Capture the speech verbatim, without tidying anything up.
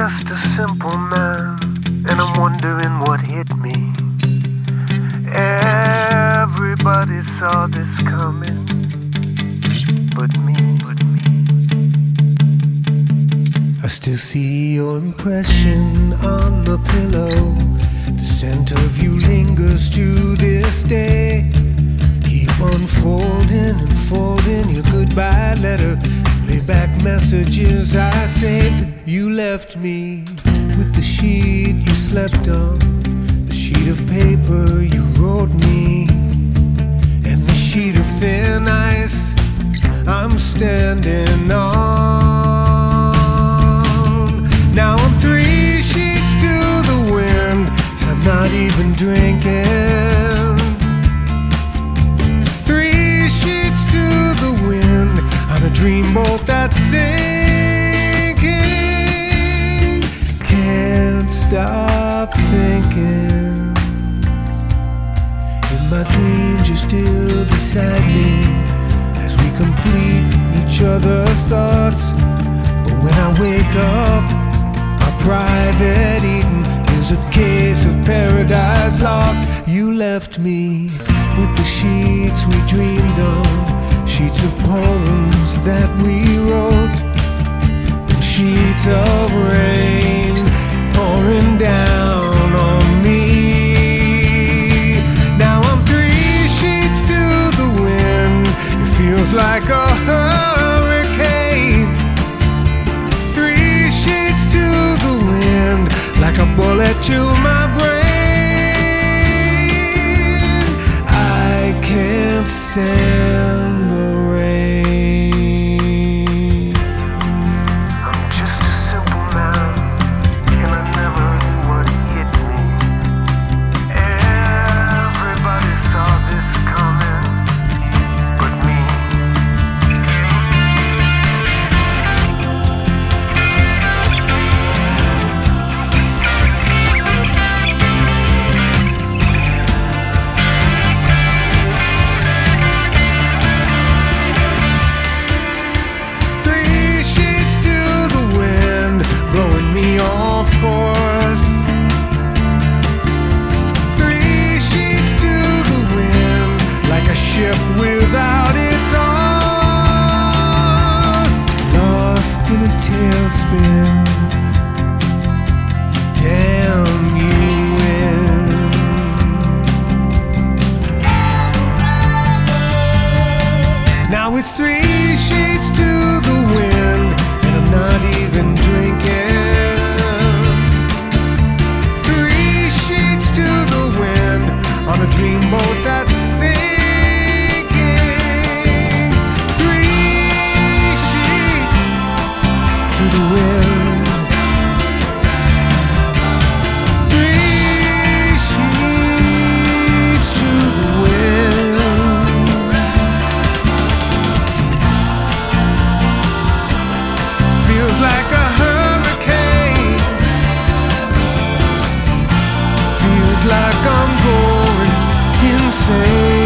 just a simple man, and I'm wondering what hit me. Everybody saw this coming, but me, but me. I still see your impression on the pillow. The scent of you lingers to this day. Keep unfolding and folding your goodbye letter. Lay back messages I saved. You left me with the sheet you slept on, the sheet of paper you wrote me, and the sheet of thin ice I'm standing on. Now I'm three sheets to the wind, and I'm not even drinking. Three sheets to the wind on a dreamboat that's sinking. Can't stop thinking. In my dreams you're still beside me as we complete each other's thoughts. But when I wake up, our private Eden is a case of paradise lost. You left me with the sheets we dreamed on, sheets of poems that we wrote, and sheets of rain pouring down on me. Now I'm three sheets to the wind. It feels like a hurricane. Three sheets to the wind, like a bullet to my brain. I can't stand the rain. I'm just a simple man, and I never knew what hit me. Everybody saw this coming, but me. Three sheets to the wind, blowing me off course. Three sheets to the wind, like a ship without its oars. Lost in a tailspin. Damn you wind. Now it's three sheets to the wind, and I'm not even drinking. Three sheets to the wind on a dreamboat that's sinking. Three sheets to the wind. Three sheets to the wind. Feels like a hurricane. Feels like I'm going insane.